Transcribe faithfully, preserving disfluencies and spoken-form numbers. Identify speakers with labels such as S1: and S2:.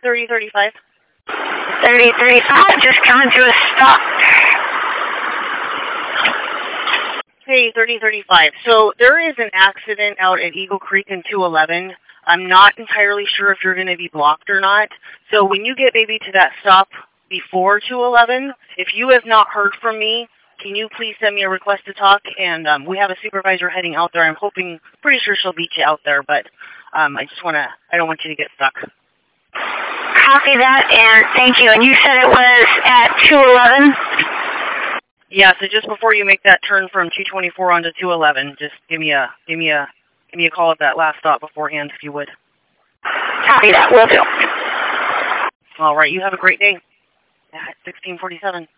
S1: thirty thirty-five.
S2: thirty thirty-five, just coming to a stop.
S1: Hey, thirty thirty-five. So there is an accident out at Eagle Creek in two eleven. I'm not entirely sure if you're going to be blocked or not. So when you get maybe to that stop before two eleven, if you have not heard from me, can you please send me a request to talk? And um, we have a supervisor heading out there. I'm hoping, pretty sure she'll beat you out there, but um, I just want to, I don't want you to get stuck.
S2: Copy that, and thank you. And you said it was at two eleven?
S1: Yeah, so just before you make that turn from two twenty-four onto two eleven, just give me a, give me a, give me a call at that last stop beforehand, if you would.
S2: Copy that, will do.
S1: All right, you have a great day. At sixteen forty-seven.